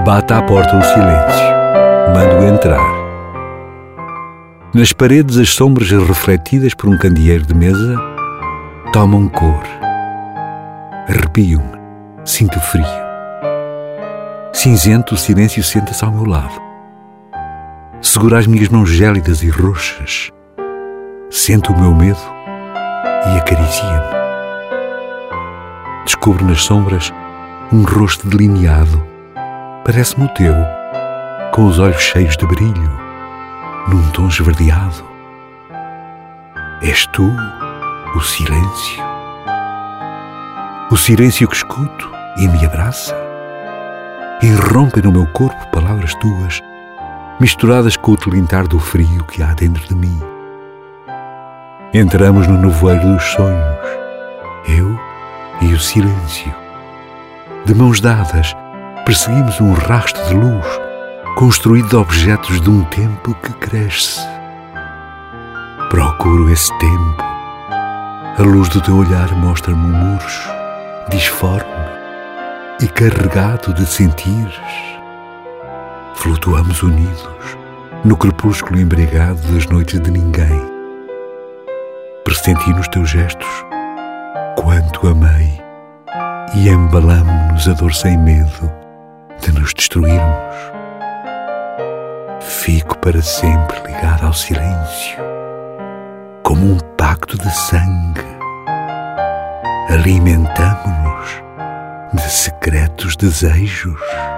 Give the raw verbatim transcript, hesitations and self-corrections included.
Bate à porta o silêncio. Mando entrar. Nas paredes, as sombras refletidas por um candeeiro de mesa tomam cor. Arrepio-me. Sinto frio. Cinzento, o silêncio senta-se ao meu lado. Segura as minhas mãos gélidas e roxas. Sente o meu medo e acaricia-me. Descubro nas sombras um rosto delineado. Parece-me o teu, com os olhos cheios de brilho, num tom esverdeado. És tu, o silêncio. O silêncio que escuto e me abraça. Irrompem no meu corpo palavras tuas, misturadas com o tilintar do frio que há dentro de mim. Entramos no nevoeiro dos sonhos, eu e o silêncio. De mãos dadas, perseguimos um rastro de luz, construído de objetos de um tempo que cresce. Procuro esse tempo. A luz do teu olhar mostra-me um murcho, disforme e carregado de sentires. Flutuamos unidos no crepúsculo embriagado das noites de ninguém. Pressenti nos teus gestos quanto amei e embalamo-nos a dor sem medo de nos destruirmos. Fico para sempre ligado ao silêncio, como um pacto de sangue. Alimentamo-nos de secretos desejos.